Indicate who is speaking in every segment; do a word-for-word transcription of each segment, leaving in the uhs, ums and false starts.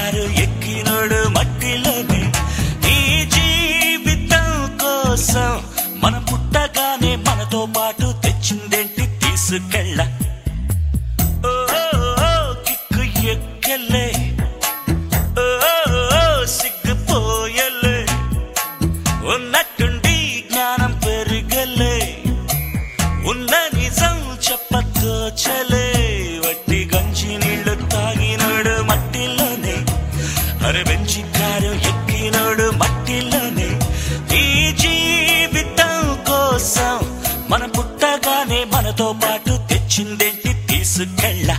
Speaker 1: car ఎక్కినోడు మట్టిలోనే ఈ జీవితం కోసం మన పుట్టగానే మనతో పాటు తెచ్చిందేంటి తీసుకెళ్ళ ఓ కిక్కు ఎక్కలే ఓ సిగ్గుపోయలే ఉన్నట్టుండి జ్ఞానం పెరిగలే ఉన్న నిజం చెప్పతో చలే వట్టి గంజి నీళ్లు తాగినోడు మట్టిలోనే అరే బెంచి కారు ఎక్కినోడు మట్టిలోనే ఈ జీవితం కోసం మన పుట్టగానే మనతో పాటు తెచ్చిందేంటి తీసుకెళ్ళ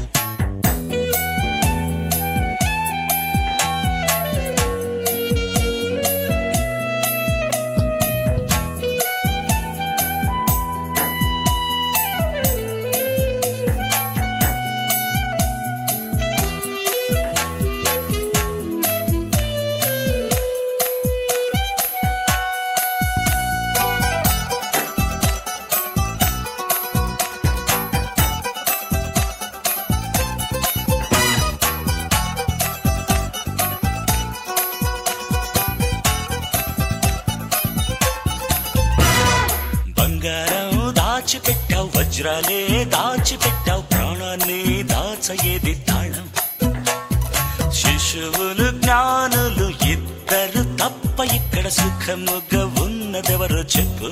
Speaker 1: బంగారం దాచిపెట్టావు వజ్రాలే దాచిపెట్టావు ప్రాణాన్ని దాచయేది తాళం శిశువులు జ్ఞానులు ఇద్దరు తప్ప ఇక్కడ సుఖముగా ఉన్నదెవరో చెప్పు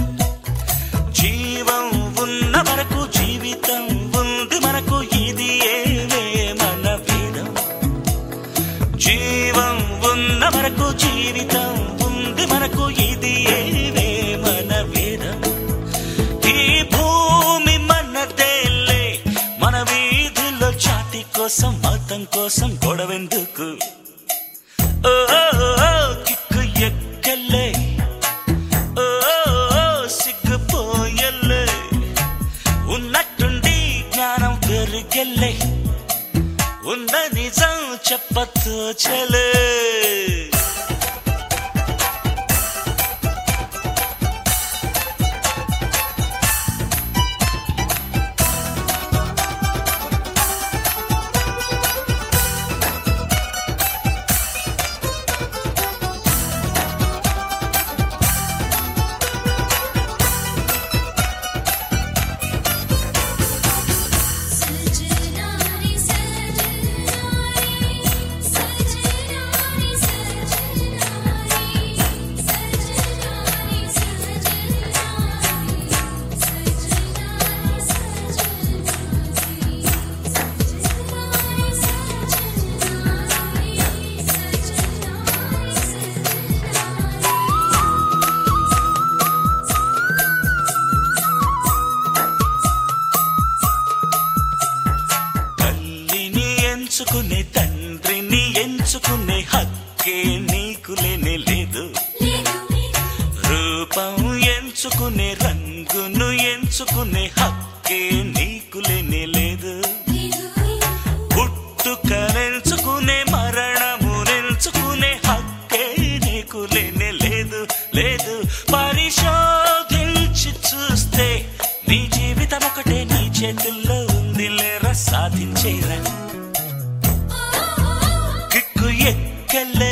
Speaker 1: జీవం ఉన్న వరకు జీవితం ఉంది మనకు ఇది ఏవే మన వేదం జీవం ఉన్న వరకు జీవితం ఉంది మనకు ఇది ఏవే మన వేదం ఈ భూమి మనదేలే మన వీధిలో జాతి కోసం మతం కోసం గొడవెందుకు ఓ కిక్కు ఎక్కలే ఓ సిగ్గుపోయలే ఉన్నట్టుండి జ్ఞానం పెరిగలే ఉన్న నిజం చెప్పతో చలే ఎంచుకునే తండ్రిని ఎంచుకునే హక్కే నీకు లేనే లేదు రూపం ఎంచుకునే రంగును ఎంచుకునే హక్కే నీకు లేనే లేదు పుట్టుకనెంచుకునే మరణమునెంచుకునే హక్కే నీకు లేనే లేదు లేదు పరిశోధించి చూస్తే నీ జీవితం ఒకటే నీ చేతుల్లో ఉంది లేరా సాధించేరా కిక్కు ఎక్కలే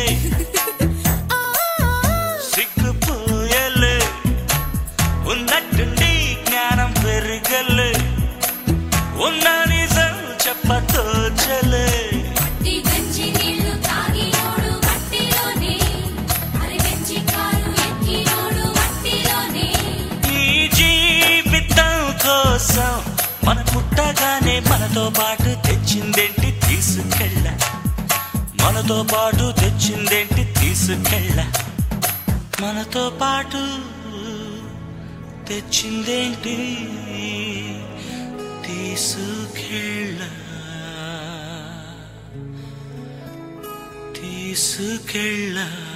Speaker 1: సిగ్గుపోయలే ఉన్నట్టుండి జ్ఞానం పెరగలే ఉన్న నిజం చెప్పతో చలే ఈ జీవితం కోసం మన పుట్టగానే మనతో పాటు తెచ్చిందేంటి తీసుకెళ్ళ మనతో పాటు తెచ్చిందేంటి తీసుకెళ్ళ మనతో పాటు తెచ్చిందేంటి తీసుకెళ్ళ తీసుకెళ్ళ